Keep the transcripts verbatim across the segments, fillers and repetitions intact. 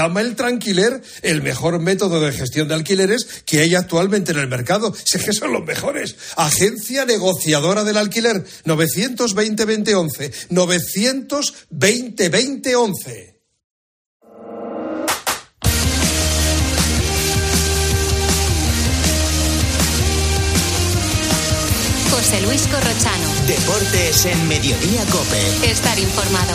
Llama el Tranquiler, el mejor método de gestión de alquileres que hay actualmente en el mercado. Si es que son los mejores. Agencia negociadora del alquiler. novecientos veinte veinte once. novecientos veinte veinte once. José Luis Corrochano. Deportes en Mediodía COPE. Estar informado.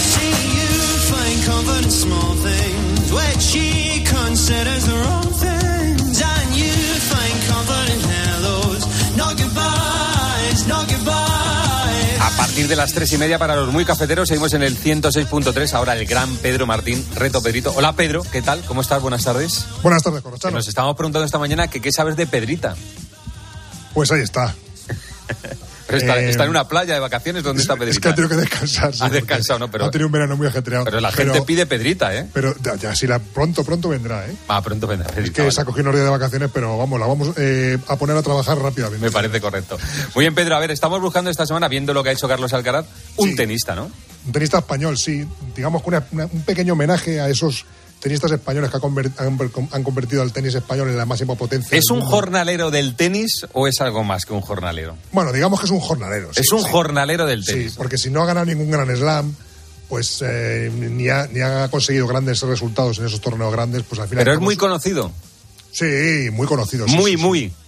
A partir de las tres y media para los muy cafeteros seguimos en el ciento seis punto tres. Ahora el gran Pedro Martín, Reto Pedrito. Hola Pedro, ¿qué tal? ¿Cómo estás? Buenas tardes. Buenas tardes, Corrochano. Nos estábamos preguntando esta mañana que qué sabes de Pedrita. Pues ahí está. Pero está, eh, está en una playa de vacaciones. ¿Dónde está Pedrita? Es que ha tenido que descansar. Sí, ha descansado, ¿no? Pero ha tenido un verano muy ajetreado. Pero la gente pero, pide Pedrita, ¿eh? Pero ya, ya sí, la, pronto, pronto vendrá, ¿eh? Ah, pronto vendrá. Pedrita, es que vale. se ha cogido unos días de vacaciones, pero vamos, la vamos eh, a poner a trabajar rápidamente. Me parece correcto. Muy bien, Pedro. A ver, estamos buscando esta semana, viendo lo que ha hecho Carlos Alcaraz, un sí, tenista, ¿no? Un tenista español, sí. Digamos que una, una, un pequeño homenaje a esos tenistas españoles que ha convert, han, han convertido al tenis español en la máxima potencia. ¿Es un jornalero del tenis o es algo más que un jornalero? Bueno, digamos que es un jornalero. Sí, es un sí. jornalero del tenis. Sí, porque si no ha ganado ningún Grand Slam, pues eh, ni, ha, ni ha conseguido grandes resultados en esos torneos grandes, pues al final... Pero es muy conocido. Sí, muy conocido. Sí, muy, sí, muy. Sí.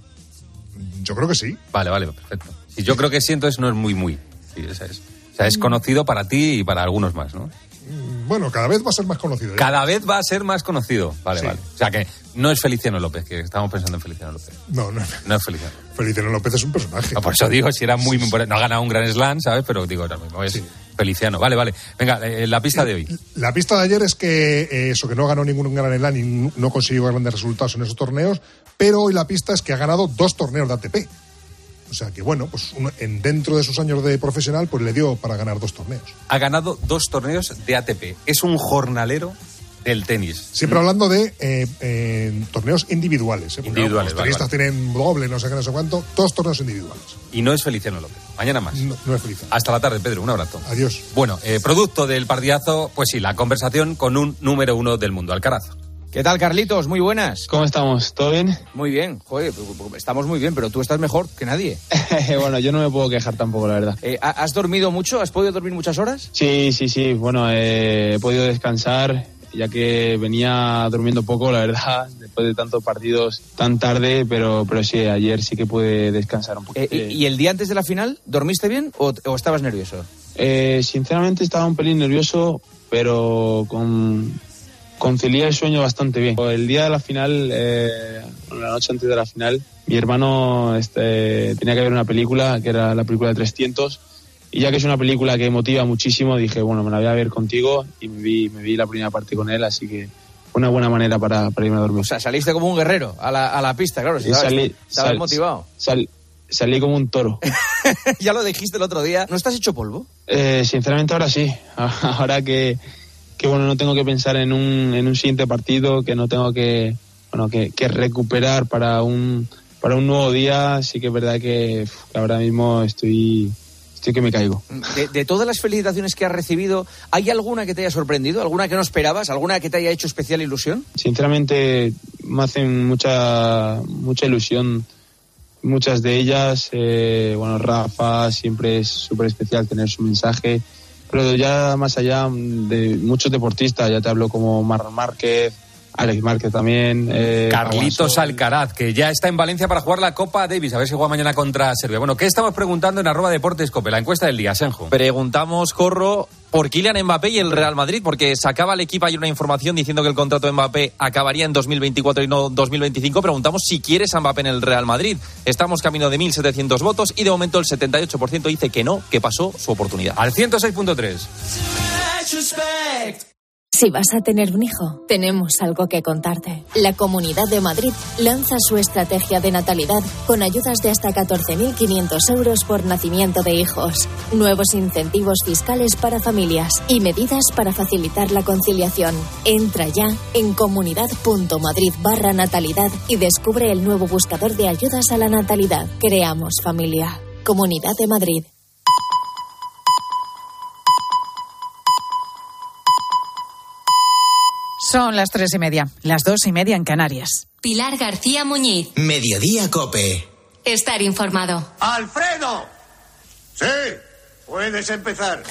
Yo creo que sí. Vale, vale, perfecto. Si yo creo que sí, entonces no es muy, muy. Sí, esa es. O sea, es conocido para ti y para algunos más, ¿no? Bueno, cada vez va a ser más conocido. ¿eh? Cada vez va a ser más conocido. Vale, sí. vale. O sea que no es Feliciano López, que estamos pensando en Feliciano López. No, no. No es Feliciano. Feliciano López es un personaje. No, por eso digo, si era muy... Sí, sí. No ha ganado un Grand Slam, ¿sabes? Pero digo, ahora mismo es sí. Feliciano. Vale, vale. Venga, eh, la pista de hoy. La pista de ayer es que eh, eso, que no ganó ningún Grand Slam y no consiguió grandes resultados en esos torneos, pero hoy la pista es que ha ganado dos torneos de A T P. O sea que, bueno, pues uno, en, dentro de sus años de profesional, pues le dio para ganar dos torneos. Ha ganado dos torneos de A T P. Es un jornalero del tenis. Siempre hablando de eh, eh, torneos individuales. ¿eh? Individuales, Los tenistas vale, vale. tienen doble, no sé qué, no sé cuánto. Dos torneos individuales. Y no es Feliciano López. Mañana más. No, no es Feliciano. Hasta la tarde, Pedro. Un abrazo. Adiós. Bueno, eh, producto del partidazo, pues sí, la conversación con un número uno del mundo, Alcaraz. ¿Qué tal, Carlitos? Muy buenas. ¿Cómo estamos? ¿Todo bien? Muy bien. Joder, estamos muy bien, pero tú estás mejor que nadie. Bueno, yo no me puedo quejar tampoco, la verdad. Eh, ¿Has dormido mucho? ¿Has podido dormir muchas horas? Sí, sí, sí. Bueno, eh, he podido descansar, ya que venía durmiendo poco, la verdad, después de tantos partidos tan tarde, pero, pero sí, ayer sí que pude descansar un poquito. Eh, ¿Y el día antes de la final, dormiste bien o, o estabas nervioso? Eh, sinceramente estaba un pelín nervioso, pero con... concilié el sueño bastante bien. El día de la final, eh, la noche antes de la final, mi hermano este, tenía que ver una película, que era la película de trescientos, y ya que es una película que motiva muchísimo, dije, bueno, me la voy a ver contigo, y me vi, me vi la primera parte con él, así que fue una buena manera para, para irme a dormir. O sea, saliste como un guerrero a la, a la pista, claro, si estabas, salí, estabas sal, motivado. Sal, salí como un toro. Ya lo dijiste el otro día. ¿No estás hecho polvo? Eh, sinceramente ahora sí, ahora que... que bueno, no tengo que pensar en un en un siguiente partido, que no tengo que bueno que, que recuperar para un para un nuevo día. Sí que es verdad que, que ahora mismo estoy estoy que me caigo. De, de todas las felicitaciones que has recibido, ¿hay alguna que te haya sorprendido? ¿Alguna que no esperabas? ¿Alguna que te haya hecho especial ilusión? Sinceramente me hacen mucha mucha ilusión muchas de ellas. Eh, bueno, Rafa, siempre es súper especial tener su mensaje. Pero ya más allá de muchos deportistas, ya te hablo como Marc Márquez, Alex Márquez también. Eh, Carlitos Alcaraz, que ya está en Valencia para jugar la Copa Davis, a ver si juega mañana contra Serbia. Bueno, ¿qué estamos preguntando en arroba Deportes Cope? La encuesta del día, Senjo. Preguntamos, Corro, por Kylian Mbappé y el Real Madrid, porque sacaba el equipo ayer una información diciendo que el contrato de Mbappé acabaría en dos mil veinticuatro y no dos mil veinticinco. Preguntamos si quieres a Mbappé en el Real Madrid. Estamos camino de mil setecientos votos y de momento el setenta y ocho por ciento dice que no, que pasó su oportunidad. Al ciento seis punto tres. Si vas a tener un hijo, tenemos algo que contarte. La Comunidad de Madrid lanza su estrategia de natalidad con ayudas de hasta catorce mil quinientos euros por nacimiento de hijos, nuevos incentivos fiscales para familias y medidas para facilitar la conciliación. Entra ya en comunidad.madrid barra natalidad y descubre el nuevo buscador de ayudas a la natalidad. Creamos familia. Comunidad de Madrid. Son las tres y media, las dos y media en Canarias. Pilar García Muñiz. Mediodía Cope. Estar informado. ¡Alfredo! Sí, puedes empezar.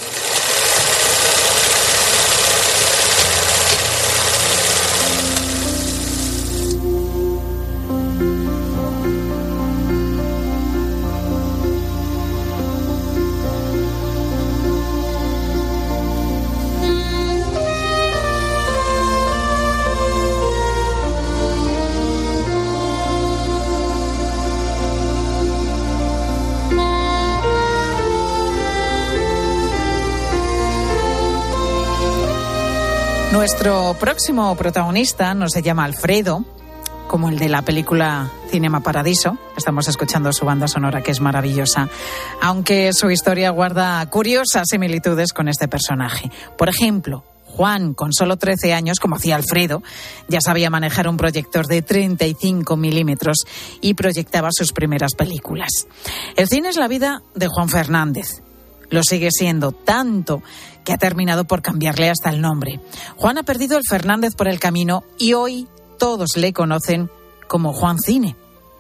Nuestro próximo protagonista no se llama Alfredo, como el de la película Cinema Paradiso. Estamos escuchando su banda sonora, que es maravillosa, aunque su historia guarda curiosas similitudes con este personaje. Por ejemplo, Juan, con solo trece años, como hacía Alfredo, ya sabía manejar un proyector de treinta y cinco milímetros y proyectaba sus primeras películas. El cine es la vida de Juan Fernández. Lo sigue siendo tanto que ha terminado por cambiarle hasta el nombre. Juan ha perdido el Fernández por el camino y hoy todos le conocen como Juan Cine.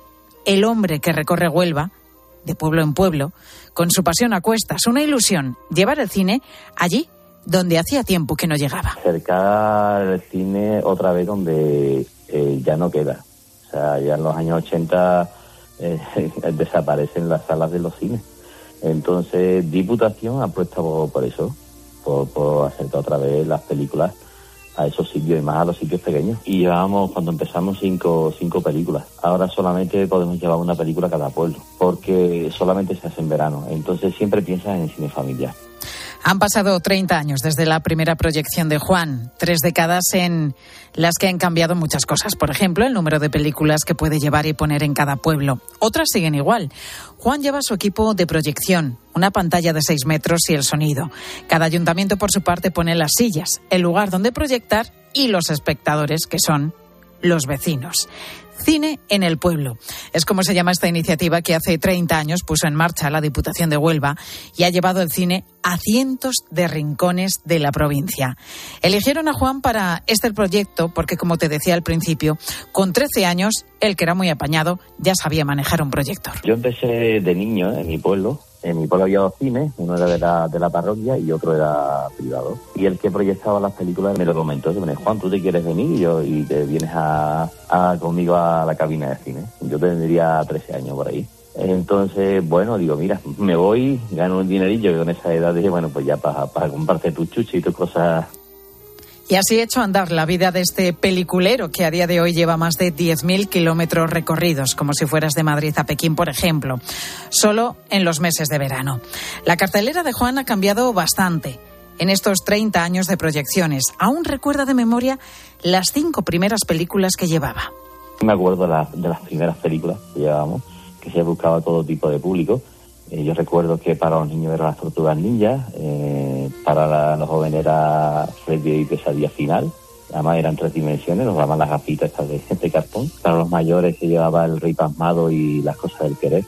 El hombre que recorre Huelva, de pueblo en pueblo, con su pasión a cuestas, una ilusión, llevar el cine allí donde hacía tiempo que no llegaba. Acercar el cine otra vez donde eh, ya no queda. O sea, ya en los años ochenta eh, desaparecen las salas de los cines. Entonces, Diputación apuesta por, por eso, por, por acercar otra vez las películas a esos sitios y más a los sitios pequeños. Y llevábamos, cuando empezamos, cinco, cinco películas. Ahora solamente podemos llevar una película a cada pueblo, porque solamente se hace en verano. Entonces siempre piensas en el cine familiar. Han pasado treinta años desde la primera proyección de Juan, tres décadas en las que han cambiado muchas cosas. Por ejemplo, el número de películas que puede llevar y poner en cada pueblo. Otras siguen igual. Juan lleva su equipo de proyección, una pantalla de seis metros y el sonido. Cada ayuntamiento, por su parte, pone las sillas, el lugar donde proyectar y los espectadores, que son los vecinos. Cine en el pueblo. Es como se llama esta iniciativa que hace treinta años puso en marcha la Diputación de Huelva y ha llevado el cine a cientos de rincones de la provincia. Eligieron a Juan para este proyecto porque, como te decía al principio, con trece años, él, que era muy apañado, ya sabía manejar un proyector. Yo empecé de niño en mi pueblo. En mi pueblo había dos cines, uno era de la, de la parroquia y otro era privado. Y el que proyectaba las películas me lo comentó, me dijo: Juan, ¿tú te quieres venir? Y, yo, y te vienes a, a conmigo a la cabina de cine. Yo tendría trece años por ahí. Entonces, bueno, digo, mira, me voy, gano un dinerillo, que con esa edad dije, bueno, pues ya para, para comprarte tus chuches y tus cosas. Y así ha hecho andar la vida de este peliculero que a día de hoy lleva más de diez mil kilómetros recorridos, como si fueras de Madrid a Pekín, por ejemplo, solo en los meses de verano. La cartelera de Juan ha cambiado bastante en estos treinta años de proyecciones. Aún recuerda de memoria las cinco primeras películas que llevaba. Me acuerdo de, la, de las primeras películas que llevábamos, que se buscaba todo tipo de público. Eh, yo recuerdo que para los niños eran las Tortugas Ninja, eh, para la, los jóvenes era Freddy y Pesadilla Final, además eran tres dimensiones, nos daban las gafitas estas de, de cartón. Para los mayores se llevaba El Rey Pasmado y Las Cosas del Querer.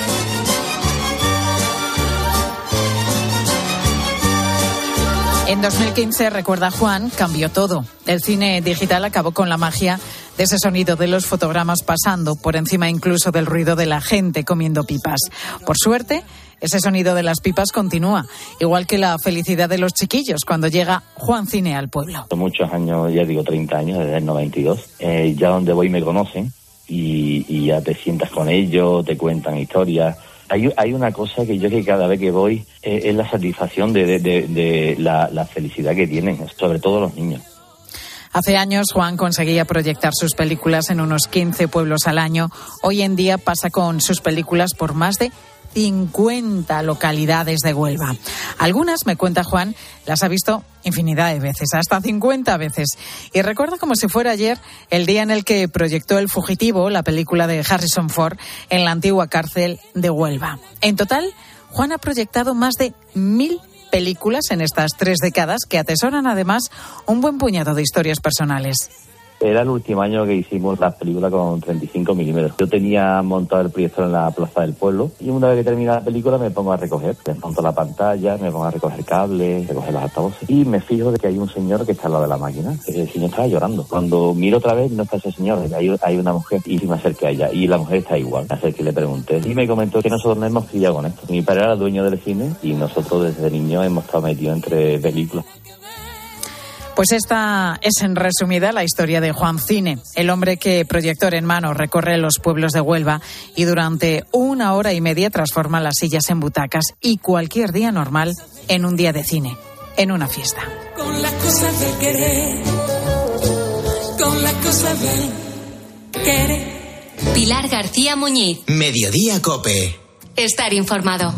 En dos mil quince, recuerda Juan, cambió todo. El cine digital acabó con la magia de ese sonido de los fotogramas pasando por encima incluso del ruido de la gente comiendo pipas. Por suerte, ese sonido de las pipas continúa, igual que la felicidad de los chiquillos cuando llega Juan Cine al pueblo. Muchos años, ya digo treinta años, desde el noventa y dos, eh, ya donde voy me conocen y, y ya te sientas con ellos, te cuentan historias. Hay, hay una cosa que yo que cada vez que voy eh, es la satisfacción de, de, de, de la, la felicidad que tienen, sobre todo los niños. Hace años Juan conseguía proyectar sus películas en unos quince pueblos al año. Hoy en día pasa con sus películas por más de cincuenta localidades de Huelva. Algunas, me cuenta Juan, las ha visto infinidad de veces, hasta cincuenta veces. Y recuerda como si fuera ayer el día en el que proyectó El Fugitivo, la película de Harrison Ford, en la antigua cárcel de Huelva. En total, Juan ha proyectado más de mil películas en estas tres décadas que atesoran además un buen puñado de historias personales. Era el último año que hicimos las películas con treinta y cinco milímetros. Yo tenía montado el proyector en la plaza del pueblo y una vez que termina la película me pongo a recoger. Desmonto la pantalla, me pongo a recoger cables, recoger los altavoces y me fijo de que hay un señor que está al lado de la máquina. El señor estaba llorando. Cuando miro otra vez no está ese señor, hay, hay una mujer y me acerqué a ella y la mujer está igual. Me acerqué y le pregunté y me comentó que nosotros nos hemos criado con esto. Mi padre era dueño del cine y nosotros desde niños hemos estado metidos entre películas. Pues esta es en resumida la historia de Juan Cine, el hombre que proyector en mano recorre los pueblos de Huelva y durante una hora y media transforma las sillas en butacas y cualquier día normal en un día de cine, en una fiesta. Con la cosa del querer, con la cosa del querer. Pilar García Muñiz. Mediodía Cope. Estar informado.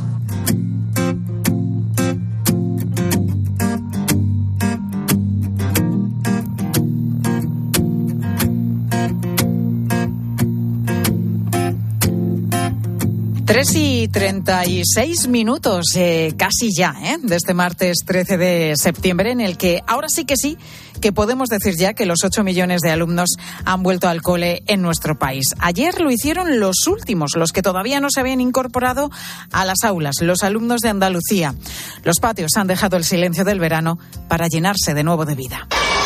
Tres y treinta y seis minutos, eh, casi ya, ¿eh? de este martes trece de septiembre, en el que ahora sí que sí, que podemos decir ya que los ocho millones de alumnos han vuelto al cole en nuestro país. Ayer lo hicieron los últimos, los que todavía no se habían incorporado a las aulas, los alumnos de Andalucía. Los patios han dejado el silencio del verano para llenarse de nuevo de vida.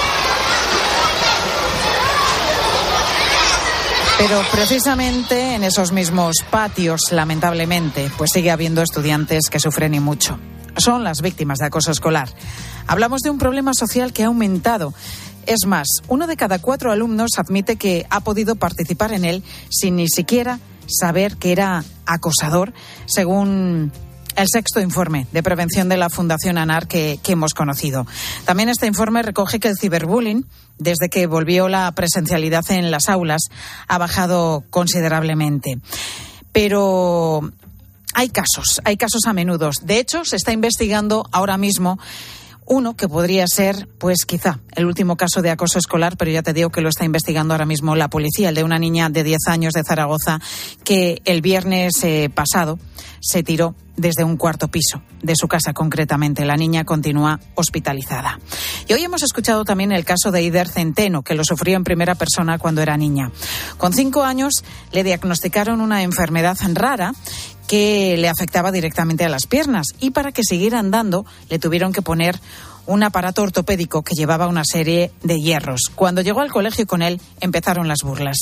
Pero precisamente en esos mismos patios, lamentablemente, pues sigue habiendo estudiantes que sufren y mucho. Son las víctimas de acoso escolar. Hablamos de un problema social que ha aumentado. Es más, uno de cada cuatro alumnos admite que ha podido participar en él sin ni siquiera saber que era acosador, según el sexto informe de prevención de la Fundación ANAR que, que hemos conocido. También este informe recoge que el ciberbullying, desde que volvió la presencialidad en las aulas, ha bajado considerablemente. Pero hay casos, hay casos a menudo. De hecho, se está investigando ahora mismo uno que podría ser, pues quizá, el último caso de acoso escolar, pero ya te digo que lo está investigando ahora mismo la policía, el de una niña de diez años de Zaragoza que el viernes eh, pasado se tiró desde un cuarto piso de su casa, concretamente. La niña continúa hospitalizada. Y hoy hemos escuchado también el caso de Eider Centeno, que lo sufrió en primera persona cuando era niña. Con cinco años le diagnosticaron una enfermedad rara que le afectaba directamente a las piernas y para que siguiera andando le tuvieron que poner un aparato ortopédico que llevaba una serie de hierros. Cuando llegó al colegio con él empezaron las burlas.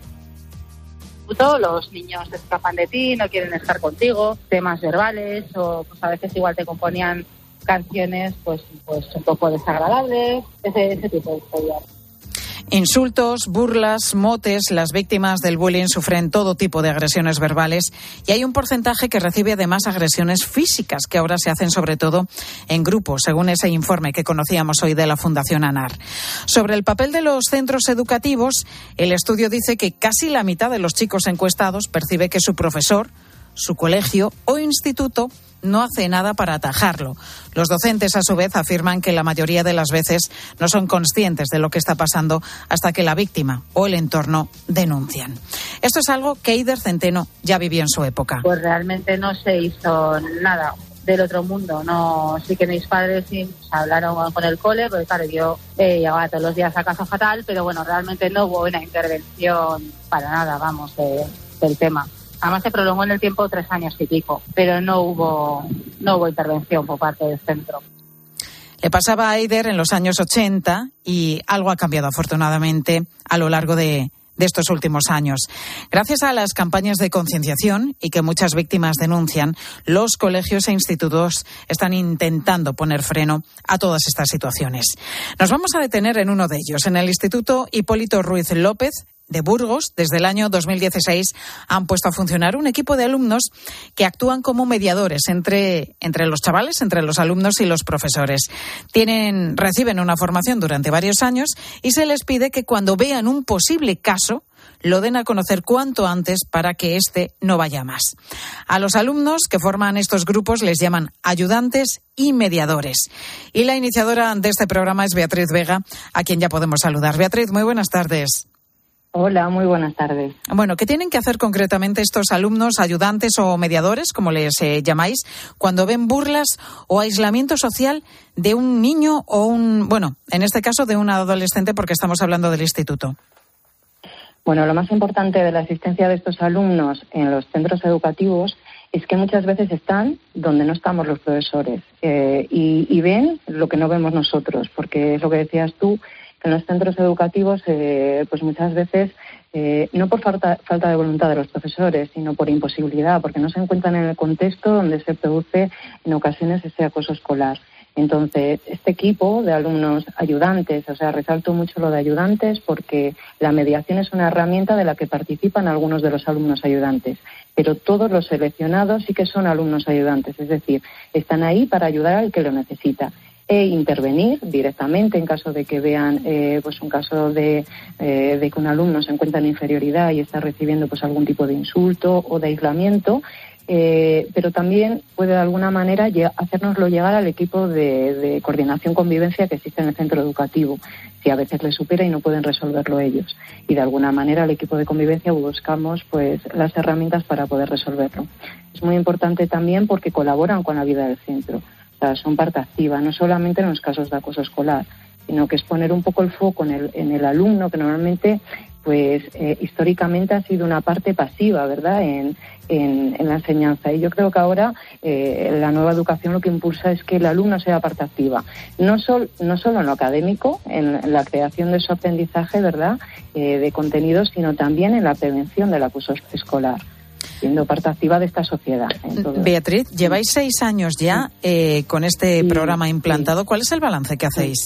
Los niños se escapan de ti, no quieren estar contigo, temas verbales o pues a veces igual te componían canciones pues pues un poco desagradables, ese, ese tipo de historias. Insultos, burlas, motes, las víctimas del bullying sufren todo tipo de agresiones verbales y hay un porcentaje que recibe además agresiones físicas que ahora se hacen sobre todo en grupos, según ese informe que conocíamos hoy de la Fundación ANAR. Sobre el papel de los centros educativos, el estudio dice que casi la mitad de los chicos encuestados percibe que su profesor, su colegio o instituto no hace nada para atajarlo. Los docentes, a su vez, afirman que la mayoría de las veces no son conscientes de lo que está pasando hasta que la víctima o el entorno denuncian. Esto es algo que Eider Centeno ya vivió en su época. Pues realmente no se hizo nada del otro mundo. No, sí que mis padres sí hablaron con el cole, porque claro, yo eh, llegaba todos los días a casa fatal, pero bueno, realmente no hubo una intervención para nada, vamos, de, del tema. Además se prolongó en el tiempo tres años y pico, pero no hubo, no hubo intervención por parte del centro. Le pasaba a Eider en los años ochenta y algo ha cambiado afortunadamente a lo largo de, de estos últimos años. Gracias a las campañas de concienciación y que muchas víctimas denuncian, los colegios e institutos están intentando poner freno a todas estas situaciones. Nos vamos a detener en uno de ellos, en el Instituto Hipólito Ruiz López de Burgos. Desde el año dos mil dieciséis han puesto a funcionar un equipo de alumnos que actúan como mediadores entre, entre los chavales, entre los alumnos y los profesores. Tienen, reciben una formación durante varios años y se les pide que cuando vean un posible caso lo den a conocer cuanto antes para que este no vaya más. A los alumnos que forman estos grupos les llaman ayudantes y mediadores. Y la iniciadora de este programa es Beatriz Vega, a quien ya podemos saludar. Beatriz, muy buenas tardes. Hola, muy buenas tardes. Bueno, ¿qué tienen que hacer concretamente estos alumnos, ayudantes o mediadores, como les eh, llamáis, cuando ven burlas o aislamiento social de un niño o un, bueno, en este caso de un adolescente, porque estamos hablando del instituto? Bueno, lo más importante de la asistencia de estos alumnos en los centros educativos es que muchas veces están donde no estamos los profesores eh, y, y ven lo que no vemos nosotros, porque es lo que decías tú, en los centros educativos, eh, pues muchas veces, eh, no por falta, falta de voluntad de los profesores, sino por imposibilidad, porque no se encuentran en el contexto donde se produce en ocasiones ese acoso escolar. Entonces, este equipo de alumnos ayudantes, o sea, resalto mucho lo de ayudantes porque la mediación es una herramienta de la que participan algunos de los alumnos ayudantes, pero todos los seleccionados sí que son alumnos ayudantes, es decir, están ahí para ayudar al que lo necesita. E intervenir directamente en caso de que vean eh, pues un caso de, eh, de que un alumno se encuentra en inferioridad y está recibiendo pues algún tipo de insulto o de aislamiento, eh, pero también puede de alguna manera lle- hacérnoslo llegar al equipo de, de coordinación convivencia que existe en el centro educativo, si a veces les supera y no pueden resolverlo ellos. Y de alguna manera al equipo de convivencia buscamos pues las herramientas para poder resolverlo. Es muy importante también porque colaboran con la vida del centro. Son parte activa, no solamente en los casos de acoso escolar, sino que es poner un poco el foco en el, en el alumno, que normalmente, pues, eh, históricamente ha sido una parte pasiva, ¿verdad?, en, en, en la enseñanza. Y yo creo que ahora eh, la nueva educación lo que impulsa es que el alumno sea parte activa, no, sol, no solo en lo académico, en, en la creación de su aprendizaje, ¿verdad?, eh, de contenidos, sino también en la prevención del acoso escolar, siendo parte activa de esta sociedad. Beatriz, lleváis seis años ya eh, con este sí, programa implantado. Sí. ¿Cuál es el balance que hacéis?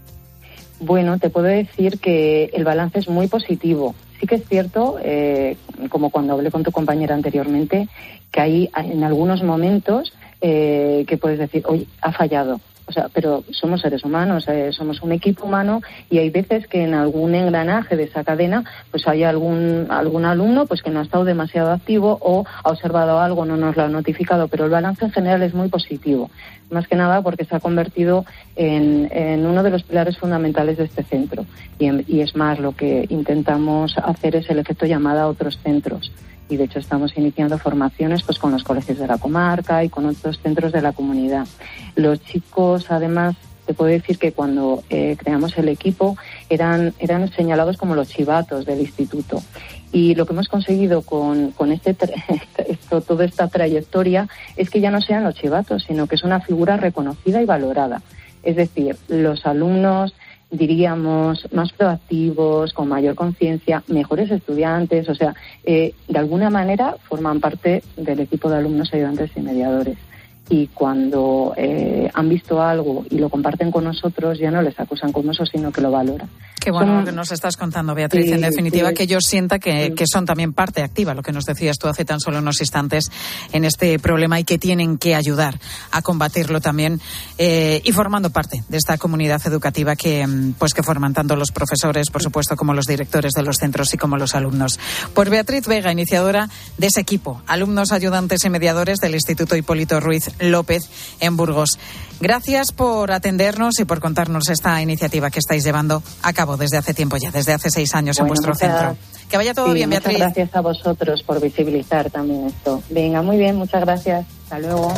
Bueno, te puedo decir que el balance es muy positivo. Sí que es cierto, eh, como cuando hablé con tu compañera anteriormente, que hay en algunos momentos eh, que puedes decir, oye, ha fallado. O sea, pero somos seres humanos, eh, somos un equipo humano y hay veces que en algún engranaje de esa cadena pues hay algún algún alumno pues que no ha estado demasiado activo o ha observado algo, no nos lo ha notificado, pero el balance en general es muy positivo, más que nada porque se ha convertido en, en uno de los pilares fundamentales de este centro y, en, y es más, lo que intentamos hacer es el efecto llamada a otros centros. Y de hecho estamos iniciando formaciones pues con los colegios de la comarca y con otros centros de la comunidad. Los chicos, además, te puedo decir que cuando eh, creamos el equipo eran, eran señalados como los chivatos del instituto. Y lo que hemos conseguido con, con este esto, toda esta trayectoria es que ya no sean los chivatos, sino que es una figura reconocida y valorada. Es decir, los alumnos, diríamos, más proactivos, con mayor conciencia, mejores estudiantes, o sea, eh, de alguna manera forman parte del equipo de alumnos ayudantes y mediadores. Y cuando eh, han visto algo y lo comparten con nosotros, ya no les acusan como eso, sino que lo valoran. Qué bueno Son... lo que nos estás contando, Beatriz. Sí, en definitiva, sí, que ellos sientan que, sí. que son también parte activa, lo que nos decías tú hace tan solo unos instantes, en este problema y que tienen que ayudar a combatirlo también eh, y formando parte de esta comunidad educativa que, pues, que forman tanto los profesores, por supuesto, como los directores de los centros y como los alumnos. Pues Beatriz Vega, iniciadora de ese equipo, alumnos ayudantes y mediadores del Instituto Hipólito Ruiz López en Burgos. Gracias por atendernos y por contarnos esta iniciativa que estáis llevando a cabo desde hace tiempo ya, desde hace seis años bueno, en vuestro muchas, centro. Que vaya todo sí, bien, Beatriz. Muchas gracias a vosotros por visibilizar también esto. Venga, muy bien, muchas gracias. Hasta luego.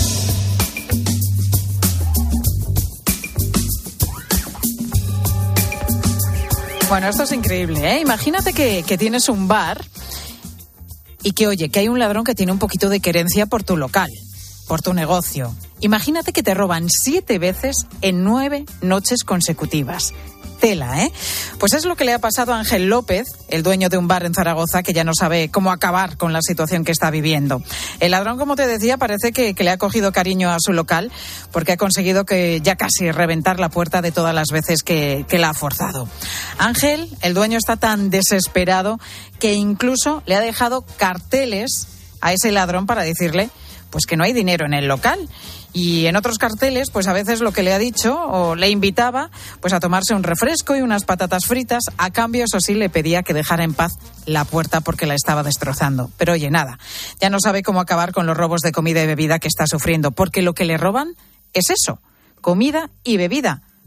Bueno, esto es increíble, ¿eh? Imagínate que, que tienes un bar y que, oye, que hay un ladrón que tiene un poquito de querencia por tu local, por tu negocio. Imagínate que te roban siete veces en nueve noches consecutivas. Tela, ¿eh? Pues es lo que le ha pasado a Ángel López, el dueño de un bar en Zaragoza, que ya no sabe cómo acabar con la situación que está viviendo. El ladrón, como te decía, parece que, que le ha cogido cariño a su local porque ha conseguido que ya casi reventar la puerta de todas las veces que, que la ha forzado. Ángel, el dueño, está tan desesperado que incluso le ha dejado carteles a ese ladrón para decirle pues que no hay dinero en el local. Y en otros carteles, pues a veces lo que le ha dicho o le invitaba pues a tomarse un refresco y unas patatas fritas. A cambio, eso sí, le pedía que dejara en paz la puerta porque la estaba destrozando. Pero oye, nada, ya no sabe cómo acabar con los robos de comida y bebida que está sufriendo, porque lo que le roban es eso, comida y bebida.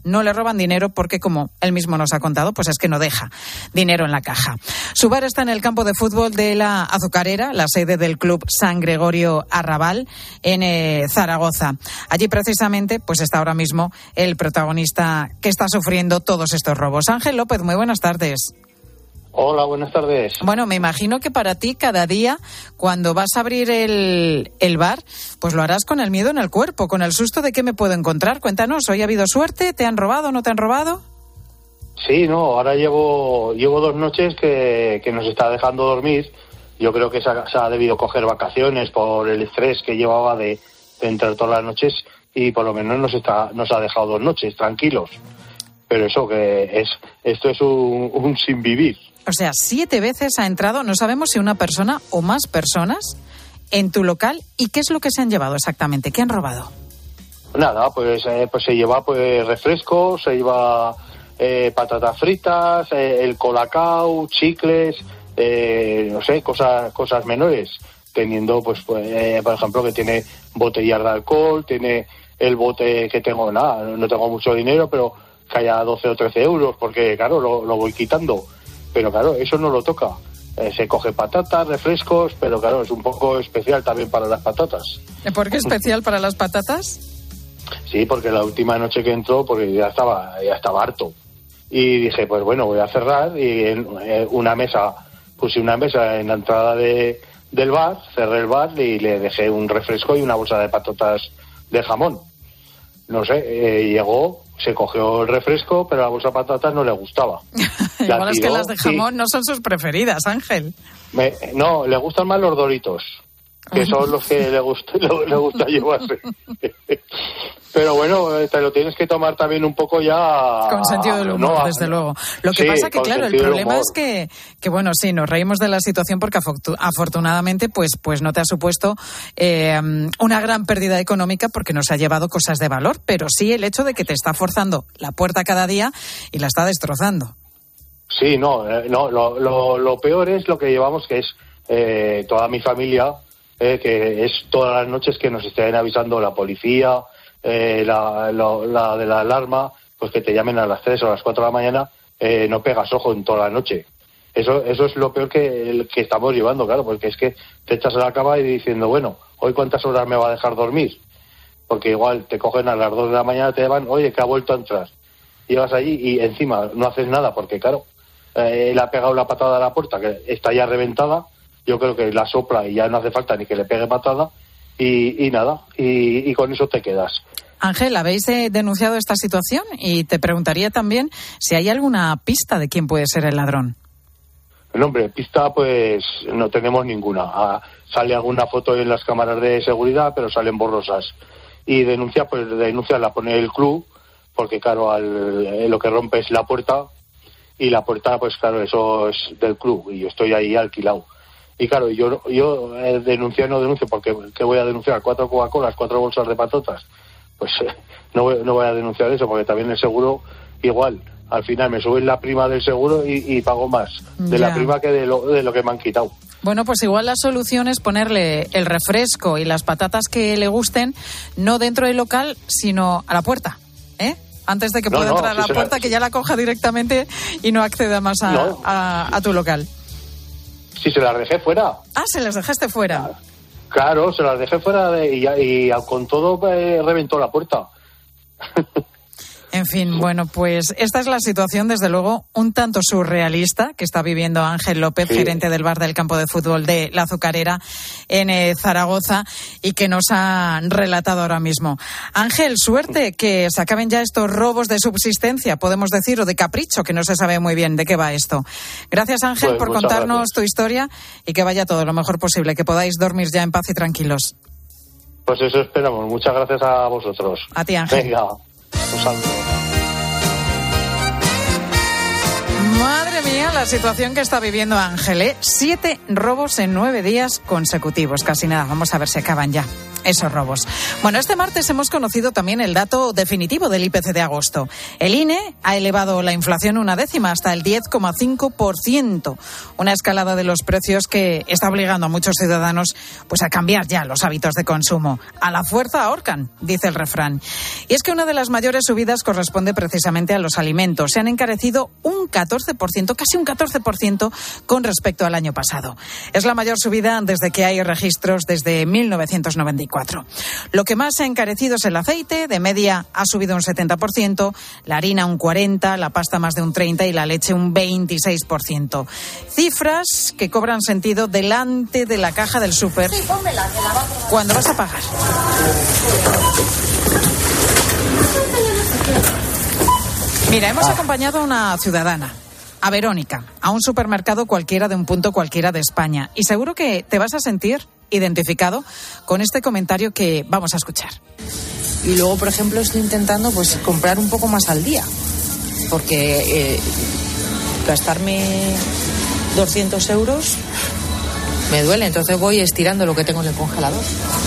no le roban dinero porque, como él mismo nos ha contado, pues es que no deja dinero en la caja. Su bar está en el campo de fútbol de la Azucarera, la sede del club San Gregorio Arrabal, en eh, Zaragoza. Allí precisamente pues está ahora mismo el protagonista que está sufriendo todos estos robos. Ángel López, muy buenas tardes. Hola, buenas tardes. Bueno, me imagino que para ti cada día, cuando vas a abrir el, el bar, pues lo harás con el miedo en el cuerpo, con el susto de qué me puedo encontrar. Cuéntanos, ¿hoy ha habido suerte? ¿Te han robado? ¿No te han robado? Sí, no, ahora llevo llevo dos noches que, que nos está dejando dormir. Yo creo que se ha, se ha debido coger vacaciones por el estrés que llevaba de, de entrar todas las noches y por lo menos nos está nos ha dejado dos noches tranquilos. Pero eso que es esto es un, un sin vivir. O sea, siete veces ha entrado, no sabemos si una persona o más personas, en tu local. ¿Y qué es lo que se han llevado exactamente? ¿Qué han robado? Nada, pues eh, pues se lleva pues refrescos, se lleva eh, patatas fritas, eh, el colacao, chicles, eh, no sé, cosas cosas menores. Teniendo, pues, pues eh, por ejemplo, que tiene botellas de alcohol, tiene el bote que tengo, nada, no tengo mucho dinero, pero que haya doce o trece euros, porque, claro, lo, lo voy quitando. Pero claro, eso no lo toca. Eh, se coge patatas, refrescos, pero claro, es un poco especial también para las patatas. ¿Por qué especial para las patatas? Sí, porque la última noche que entró, porque ya estaba ya estaba harto. Y dije, pues bueno, voy a cerrar. Y en eh, una mesa, puse una mesa en la entrada de, del bar, cerré el bar y le dejé un refresco y una bolsa de patatas de jamón. No sé, eh, llegó, se cogió el refresco, pero la bolsa de patatas no le gustaba. Igual es que las de jamón no son sus preferidas, Ángel. Me, no, le gustan más los Doritos, que son los que le gusta, le, le gusta llevarse. Pero bueno, te lo tienes que tomar también un poco ya... Con sentido del humor, no, desde luego. Lo que sí, pasa que, claro, el problema humor. es que, que, bueno, sí, nos reímos de la situación porque afortunadamente pues, pues no te ha supuesto eh, una gran pérdida económica porque no se ha llevado cosas de valor, pero sí el hecho de que te está forzando la puerta cada día y la está destrozando. Sí, no, eh, no lo, lo, lo peor es lo que llevamos, que es eh, toda mi familia, eh, que es todas las noches que nos estén avisando la policía, eh, la, la, la de la alarma, pues que te llamen a las tres o a las cuatro de la mañana, eh, no pegas ojo en toda la noche. Eso eso es lo peor que, que estamos llevando, claro, porque es que te echas a la cama y diciendo, bueno, ¿hoy cuántas horas me va a dejar dormir? Porque igual te cogen a las dos de la mañana, te llaman, oye, que ha vuelto a entrar. Llegas allí y encima no haces nada porque, claro, eh, le ha pegado la patada a la puerta, que está ya reventada, yo creo que la sopla y ya no hace falta ni que le pegue patada, y, y nada, y, y con eso te quedas. Ángel, ¿habéis eh, denunciado esta situación? Y te preguntaría también si hay alguna pista de quién puede ser el ladrón. No, hombre, pista pues no tenemos ninguna. Ah, sale alguna foto en las cámaras de seguridad, pero salen borrosas. Y denuncia, pues denuncia la pone el club, porque claro, al, eh, lo que rompe es la puerta, y la puerta, pues claro, eso es del club, y yo estoy ahí alquilado. Y claro, yo yo eh, denunciar no denuncio, porque ¿qué voy a denunciar? ¿Cuatro Coca-Colas, cuatro bolsas de patatas? Pues eh, no, voy, no voy a denunciar eso, porque también el seguro, igual, al final me suben la prima del seguro y, y pago más de Ya. la prima que de lo, de lo que me han quitado. Bueno, pues igual la solución es ponerle el refresco y las patatas que le gusten, no dentro del local, sino a la puerta, ¿eh? Antes de que No, pueda no, entrar a la sí, puerta, será- que ya la coja directamente y no acceda más a, No. a, a tu local. Si se las dejé fuera. Ah, se las dejaste fuera. Claro, se las dejé fuera de, y, ya- y con todo eh, reventó la puerta. En fin, bueno, pues esta es la situación, desde luego, un tanto surrealista que está viviendo Ángel López, Sí. gerente del bar del campo de fútbol de La Azucarera en eh, Zaragoza, y que nos ha relatado ahora mismo. Ángel, suerte, que se acaben ya estos robos de subsistencia, podemos decir, o de capricho, que no se sabe muy bien de qué va esto. Gracias, Ángel, Pues por muchas contarnos gracias. tu historia y que vaya todo lo mejor posible, que podáis dormir ya en paz y tranquilos. Pues eso esperamos. Muchas gracias a vosotros. A ti, Ángel. Venga, un saludo. Madre mía, la situación que está viviendo Ángel, ¿eh? Siete robos en nueve días consecutivos, casi nada. Vamos a ver si acaban ya. esos robos. Bueno, este martes hemos conocido también el dato definitivo del I P C de agosto. El I N E ha elevado la inflación una décima hasta el diez coma cinco por ciento. Una escalada de los precios que está obligando a muchos ciudadanos pues a cambiar ya los hábitos de consumo. A la fuerza ahorcan, dice el refrán. Y es que una de las mayores subidas corresponde precisamente a los alimentos. Se han encarecido un catorce por ciento, casi un catorce por ciento con respecto al año pasado. Es la mayor subida desde que hay registros desde mil novecientos noventa y cuatro. Lo que más se ha encarecido es el aceite, de media ha subido un setenta por ciento, la harina un cuarenta por ciento, la pasta más de un treinta por ciento y la leche un veintiséis por ciento. Cifras que cobran sentido delante de la caja del súper cuando vas a pagar. Mira, hemos acompañado a una ciudadana, a Verónica, a un supermercado cualquiera de un punto cualquiera de España. Y seguro que te vas a sentir identificado con este comentario que vamos a escuchar. Y luego, por ejemplo, estoy intentando pues comprar un poco más al día, porque eh, gastarme doscientos euros me duele, entonces voy estirando lo que tengo en el congelador.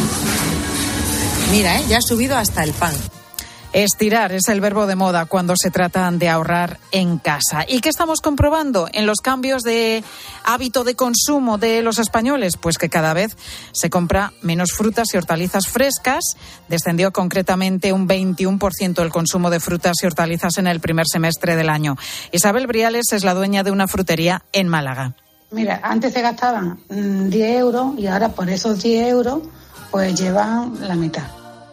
Mira, ¿eh? Ya ha subido hasta el pan. Estirar es el verbo de moda cuando se trata de ahorrar en casa. ¿Y qué estamos comprobando en los cambios de hábito de consumo de los españoles? Pues que cada vez se compra menos frutas y hortalizas frescas. Descendió concretamente un veintiuno por ciento el consumo de frutas y hortalizas en el primer semestre del año. Isabel Briales es la dueña de una frutería en Málaga. Mira, antes se gastaban diez euros y ahora por esos diez euros pues llevan la mitad.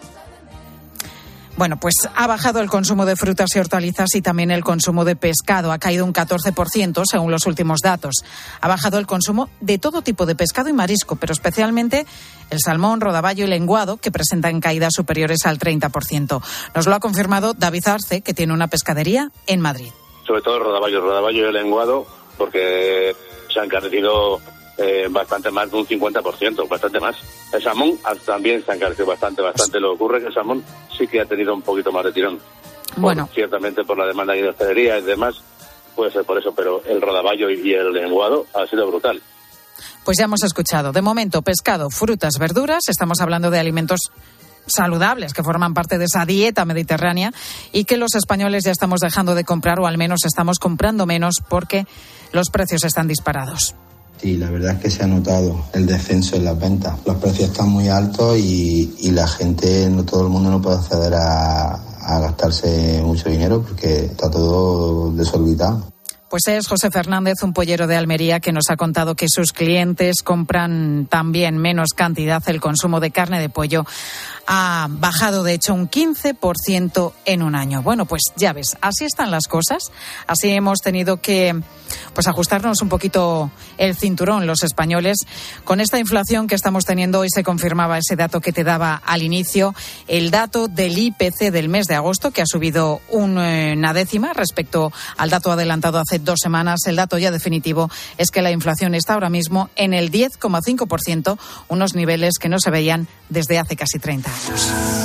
Bueno, pues ha bajado el consumo de frutas y hortalizas y también el consumo de pescado. Ha caído un catorce por ciento según los últimos datos. Ha bajado el consumo de todo tipo de pescado y marisco, pero especialmente el salmón, rodaballo y lenguado, que presentan caídas superiores al treinta por ciento. Nos lo ha confirmado David Arce, que tiene una pescadería en Madrid. Sobre todo el rodaballo, el rodaballo y el lenguado, porque se han encarecido eh, bastante más de un cincuenta por ciento, bastante más. El salmón también se ha encarecido bastante, bastante. Lo que ocurre es que el salmón sí que ha tenido un poquito más de tirón. Bueno. Por, ciertamente por la demanda de hostelería y demás, puede ser por eso, pero el rodaballo y el lenguado ha sido brutal. Pues ya hemos escuchado. De momento, pescado, frutas, verduras. Estamos hablando de alimentos saludables que forman parte de esa dieta mediterránea y que los españoles ya estamos dejando de comprar, o al menos estamos comprando menos porque los precios están disparados. Sí, la verdad es que se ha notado el descenso en las ventas. Los precios están muy altos y, y la gente, no todo el mundo no puede acceder a, a gastarse mucho dinero porque está todo desorbitado. Pues es José Fernández, un pollero de Almería, que nos ha contado que sus clientes compran también menos cantidad. El consumo de carne de pollo ha bajado, de hecho, un quince por ciento en un año. Bueno, pues ya ves, así están las cosas. Así hemos tenido que pues ajustarnos un poquito el cinturón los españoles. Con esta inflación que estamos teniendo, hoy se confirmaba ese dato que te daba al inicio, el dato del I P C del mes de agosto, que ha subido una décima respecto al dato adelantado hace dos semanas. El dato ya definitivo es que la inflación está ahora mismo en el diez coma cinco por ciento, unos niveles que no se veían desde hace casi treinta años.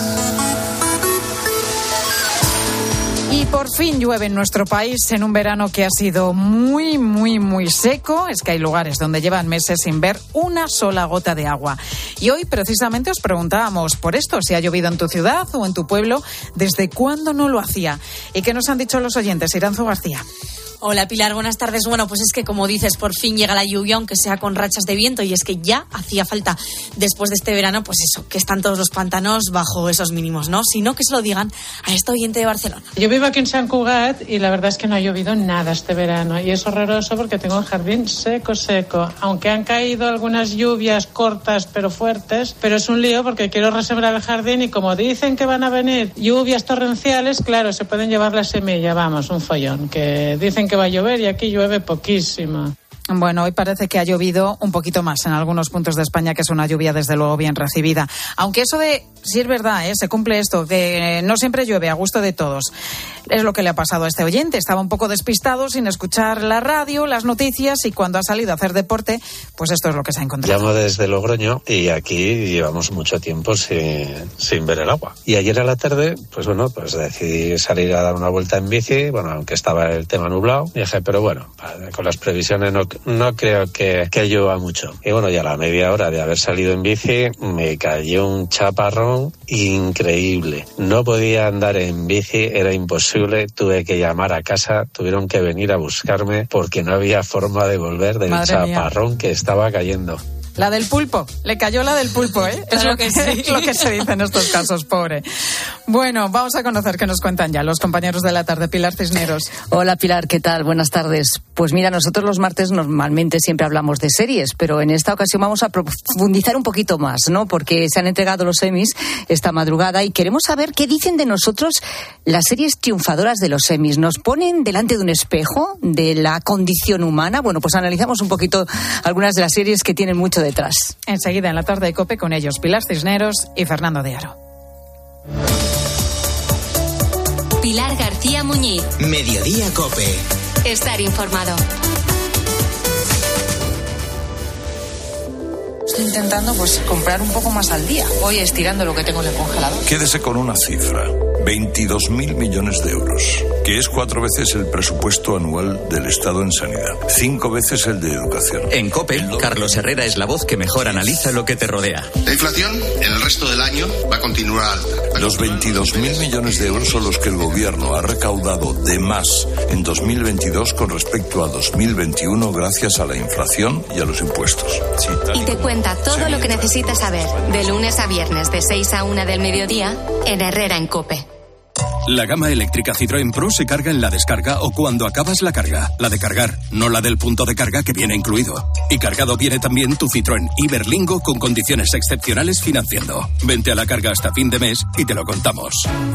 Y por fin llueve en nuestro país en un verano que ha sido muy, muy, muy seco. Es que hay lugares donde llevan meses sin ver una sola gota de agua. Y hoy precisamente os preguntábamos por esto, si ha llovido en tu ciudad o en tu pueblo, ¿desde cuándo no lo hacía? ¿Y qué nos han dicho los oyentes? Iranzo García. Hola Pilar, buenas tardes. Bueno, pues es que como dices, por fin llega la lluvia, aunque sea con rachas de viento, y es que ya hacía falta después de este verano, pues eso, que están todos los pantanos bajo esos mínimos, ¿no? Sino que se lo digan a esta oyente de Barcelona. Yo vivo aquí en Sant Cugat y la verdad es que no ha llovido nada este verano y es horroroso porque tengo el jardín seco, seco. Aunque han caído algunas lluvias cortas pero fuertes, pero es un lío porque quiero resembrar el jardín y como dicen que van a venir lluvias torrenciales, claro, se pueden llevar la semilla, vamos, un follón, que dicen que va a llover y aquí llueve poquísimo. Bueno, hoy parece que ha llovido un poquito más en algunos puntos de España, que es una lluvia desde luego bien recibida. Aunque eso de, sí es verdad, ¿eh? Se cumple esto, que no siempre llueve a gusto de todos. Es lo que le ha pasado a este oyente. Estaba un poco despistado, sin escuchar la radio, las noticias, y cuando ha salido a hacer deporte, pues esto es lo que se ha encontrado. Llamo desde Logroño y aquí llevamos mucho tiempo sin, sin ver el agua. Y ayer a la tarde, pues bueno, pues decidí salir a dar una vuelta en bici, bueno, aunque estaba el tema nublado. Y dije, pero bueno, con las previsiones no, no creo que, que ayuda mucho. Y bueno, ya a la media hora de haber salido en bici me cayó un chaparrón increíble. No podía andar en bici, era imposible, tuve que llamar a casa, tuvieron que venir a buscarme porque no había forma de volver del Madre chaparrón mía. que estaba cayendo. La del pulpo, le cayó la del pulpo, ¿eh? Es, Claro lo que, que sí. es lo que se dice en estos casos, pobre. Bueno, vamos a conocer qué nos cuentan ya los compañeros de la tarde. Pilar Cisneros. Hola Pilar, ¿qué tal? Buenas tardes. Pues mira, nosotros los martes normalmente siempre hablamos de series, pero en esta ocasión vamos a profundizar un poquito más, ¿no? Porque se han entregado los Emmys esta madrugada y queremos saber qué dicen de nosotros las series triunfadoras de los Emmys. ¿Nos ponen delante de un espejo de la condición humana? Bueno, pues analizamos un poquito algunas de las series que tienen mucho detrás. Enseguida en la tarde de COPE con ellos, Pilar Cisneros y Fernando de Aro. Pilar García Muñiz. Mediodía COPE. Estar informado. Estoy intentando pues comprar un poco más al día. Voy estirando lo que tengo en el congelador. Quédese con una cifra. veintidós mil millones de euros, que es cuatro veces el presupuesto anual del Estado en sanidad, cinco veces el de educación. En COPE, Carlos Herrera es la voz que mejor analiza lo que te rodea. La inflación en el resto del año va a continuar alta. Los veintidós mil millones de euros son los que el gobierno ha recaudado de más en dos mil veintidós con respecto a dos mil veintiuno gracias a la inflación y a los impuestos. Sí, Y te cuenta todo lo que necesitas saber de lunes a viernes de seis a una del mediodía en Herrera en COPE. La gama eléctrica Citroën Pro se carga en la descarga o cuando acabas la carga. La de cargar, no la del punto de carga que viene incluido. Y cargado viene también tu Citroën Iberlingo con condiciones excepcionales financiando. Vente a la carga hasta fin de mes y te lo contamos.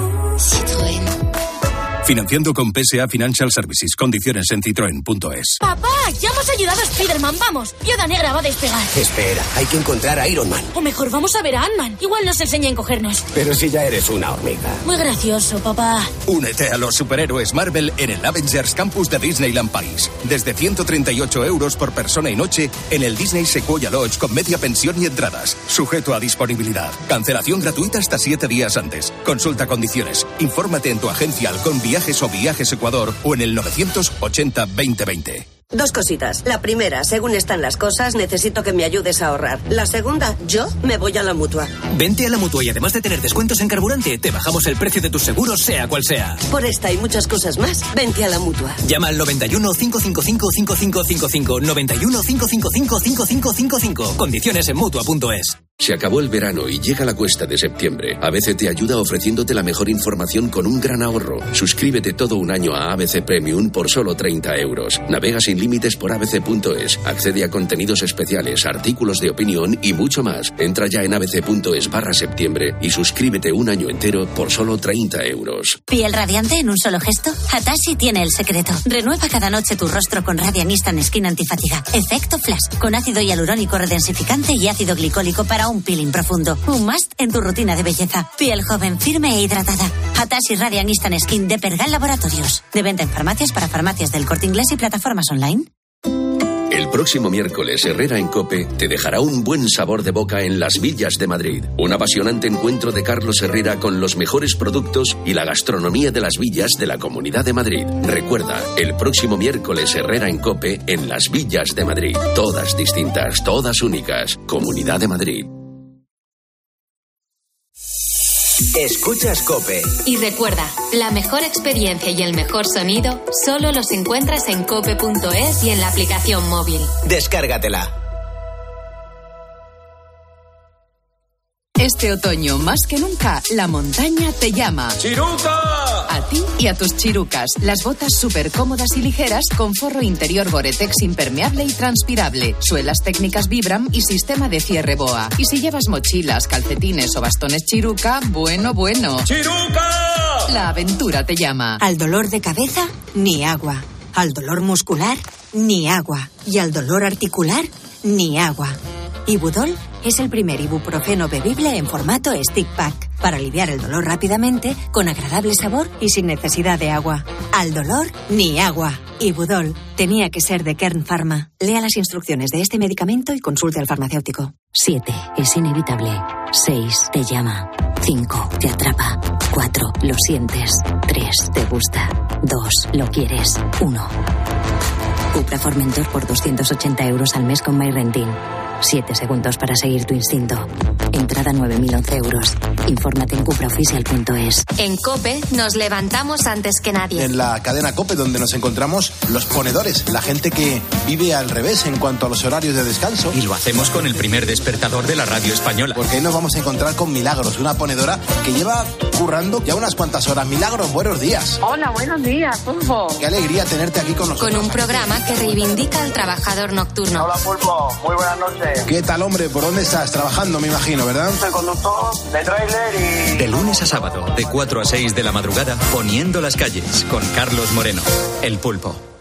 Citroën. Financiando con P S A Financial Services. Condiciones en citroen punto es. ¡Papá! ¡Ya hemos ayudado a Spiderman! ¡Vamos! Viuda Negra va a despegar. Espera, hay que encontrar a Iron Man. O mejor, vamos a ver a Ant-Man. Igual nos enseña a encogernos. Pero si ya eres una hormiga. Muy gracioso, papá. Únete a los superhéroes Marvel en el Avengers Campus de Disneyland París. Desde ciento treinta y ocho euros por persona y noche en el Disney Sequoia Lodge con media pensión y entradas. Sujeto a disponibilidad. Cancelación gratuita hasta siete días antes. Consulta condiciones. Infórmate en tu agencia Halcón Viajes o Viajes Ecuador o en el novecientos ochenta veinte veinte. Dos cositas. La primera, según están las cosas, necesito que me ayudes a ahorrar. La segunda, yo me voy a la Mutua. Vente a la Mutua y además de tener descuentos en carburante, te bajamos el precio de tus seguros, sea cual sea. Por esta y muchas cosas más, vente a la Mutua. Llama al noventa y uno, cinco cinco cinco, cinco cinco cinco cinco, noventa y uno, cinco cinco cinco, cinco cinco cinco cinco. Condiciones en Mutua punto es. Se acabó el verano y llega la cuesta de septiembre. A B C te ayuda ofreciéndote la mejor información con un gran ahorro. Suscríbete todo un año a A B C Premium por solo treinta euros. Navega sin límites por a b c punto es. Accede a contenidos especiales, artículos de opinión y mucho más. Entra ya en abc.es barra septiembre y suscríbete un año entero por solo treinta euros. ¿Piel radiante en un solo gesto? Hatashi tiene el secreto. Renueva cada noche tu rostro con Radiant Instant Skin Antifatiga. Efecto Flash, con ácido hialurónico redensificante y ácido glicólico para un peeling profundo. Un must en tu rutina de belleza. Piel joven, firme e hidratada. Hatashi Radiant Instant Skin de Pergal Laboratorios. De venta en farmacias para farmacias del Corte Inglés y plataformas online. El próximo miércoles, Herrera en COPE te dejará un buen sabor de boca en Las Villas de Madrid. Un apasionante encuentro de Carlos Herrera con los mejores productos y la gastronomía de las villas de la Comunidad de Madrid. Recuerda, el próximo miércoles, Herrera en COPE en Las Villas de Madrid. Todas distintas, todas únicas. Comunidad de Madrid. Escuchas COPE. Y recuerda, la mejor experiencia y el mejor sonido solo los encuentras en cope punto es y en la aplicación móvil. Descárgatela. Este otoño, más que nunca, la montaña te llama. ¡Chiruca! A ti y a tus chirucas. Las botas súper cómodas y ligeras con forro interior Gore-Tex impermeable y transpirable. Suelas técnicas Vibram y sistema de cierre BOA. Y si llevas mochilas, calcetines o bastones Chiruca, bueno, bueno. ¡Chiruca! La aventura te llama. Al dolor de cabeza, ni agua. Al dolor muscular, ni agua. Y al dolor articular, ni agua. Ibudol es el primer ibuprofeno bebible en formato stick pack para aliviar el dolor rápidamente, con agradable sabor y sin necesidad de agua. Al dolor, ni agua. Ibudol tenía que ser de Kern Pharma. Lea las instrucciones de este medicamento y consulte al farmacéutico. siete. Es inevitable. seis. Te llama. cinco. Te atrapa. cuatro. Lo sientes. tres. Te gusta. dos. Lo quieres. uno. Cupra Formentor por doscientos ochenta euros al mes con MyRenting. Siete segundos para seguir tu instinto. Entrada nueve mil once euros. Infórmate en cupraoficial punto es. En COPE nos levantamos antes que nadie. En la cadena COPE, donde nos encontramos los ponedores, la gente que vive al revés en cuanto a los horarios de descanso. Y lo hacemos con el primer despertador de la radio española. Porque ahí nos vamos a encontrar con Milagros, una ponedora que lleva currando ya unas cuantas horas. Milagros, buenos días. Hola, buenos días, Pulpo. Qué alegría tenerte aquí con nosotros. Con un programa que reivindica al trabajador nocturno. Hola, Pulpo. Muy buenas noches. ¿Qué tal, hombre? ¿Por dónde estás? Trabajando, me imagino, ¿verdad? Soy conductor de tráiler y... De lunes a sábado, de cuatro a seis de la madrugada, poniendo las calles, con Carlos Moreno, El Pulpo.